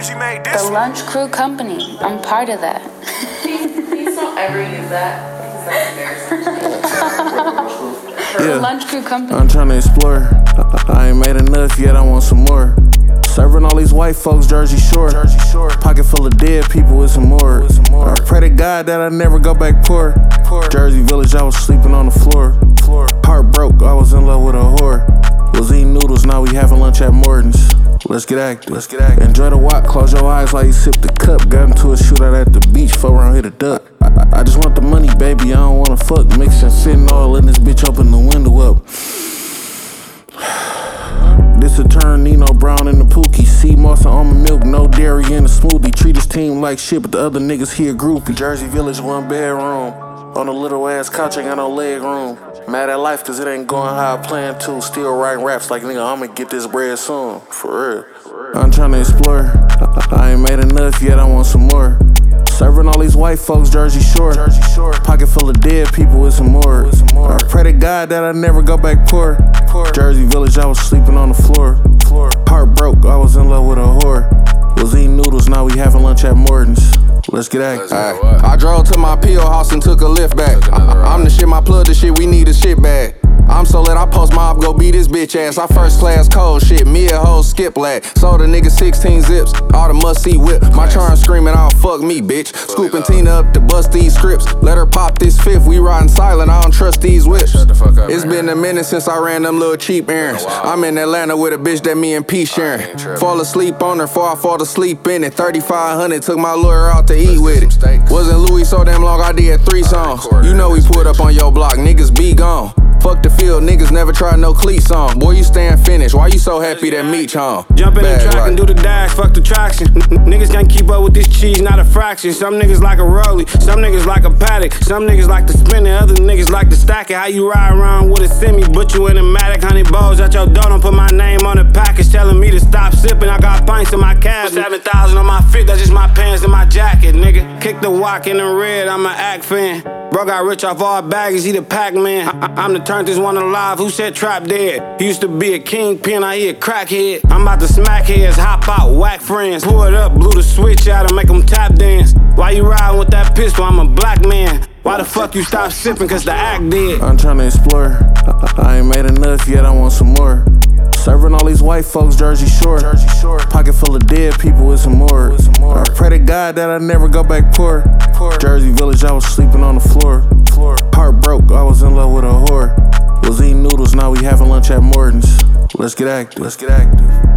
Breezy made this. The Lunch Crew Company. I'm part of that. Please don't ever use that. Because that's embarrassing. The Lunch Crew Company. I'm trying to explore. I ain't made enough yet, I want some more. Serving all these white folks, Jersey Shore. Pocket full of dead people with some more. I pray to God that I never go back poor. Jersey Village, I was sleeping on the floor. Heart broke, I was in love with a whore. Was eating noodles, now we having lunch at Morton's. Let's get active. Enjoy the walk, close your eyes like you sip the cup. Got into a shootout at the beach, fuck around, hit a duck. I just want the money, baby, I don't wanna fuck. Mixing fentanyl, letting this bitch open the window up. This a turn, Nino Brown in the Pookie. Sea moss and almond milk, no dairy in the smoothie. Treat his team like shit, but the other niggas here groupie. Jersey Village, 1 bedroom. On a little ass couch, ain't got no leg room. Mad at life cause it ain't going how I planned to. Still writing raps like nigga, I'ma get this bread soon. For real. I'm tryna explore. I ain't made enough yet, I want some more. Serving all these white folks, Jersey Shore. Pocket full of dead people with some more. I pray to God that I never go back poor. Jersey Village, I was sleeping on the floor. Heart broke, I was in love with a whore. Was eating noodles, now we having lunch at Morton's. Let's get active. I drove to my P.O. house and took a lift back. I'm the shit, my plug the shit, we need a shit bag. I'm so lit, I post mob, go beat his bitch ass. I first class cold shit, me a hoe skip lag. Sold a nigga 16 zips, all the must-see whip. My charm screaming, oh fuck me, bitch. Scooping Tina up to bust these scripts. Let her pop this fifth, we riding silent, I don't trust these whips. It's been a minute since I ran them little cheap errands. I'm in Atlanta with a bitch that me and P sharing. Fall asleep on her, before I fall asleep in it. 3,500, took my lawyer out to eat with it. Wasn't Louis so damn long, I did 3 songs. You know we pulled up on your block, niggas be gone. Fuck the field, niggas never tried no cleats on. Boy, you staying finished, why you so happy that Meech home? Jump in the track and do the dash, fuck the traction. Niggas can't keep up with this cheese, not a fraction. Some niggas like a rollie, some niggas like a paddock. Some niggas like to spin it, other niggas like to stack it. How you ride around with a semi, but you in a Matic. 100 balls at your door, don't put my name on the package. Telling me to stop sipping, I got pints in my cabinet. 7,000 on my feet, that's just my pants and my jacket, nigga. Kick the walk in the red, I'm an act fan. Bro got rich off all baggies, he the Pac-Man. I'm the turnedest one alive, who said trap dead? He used to be a kingpin, I hear a crackhead. I'm about to smack heads, hop out, whack friends. Pull it up, blew the switch out and make them tap dance. Why you riding with that pistol? I'm a black man. Why the fuck you stop sipping? Cause the act dead. I'm tryna explore. I ain't made enough yet, I want some more. Serving all these white folks, Jersey Shore. Pocket full of dead people with some more. I pray to God that I never go back poor. Jersey Village, I was sleeping on the floor. Heart broke, I was in love with a whore. Was eating noodles, now we having lunch at Morton's. Let's get active.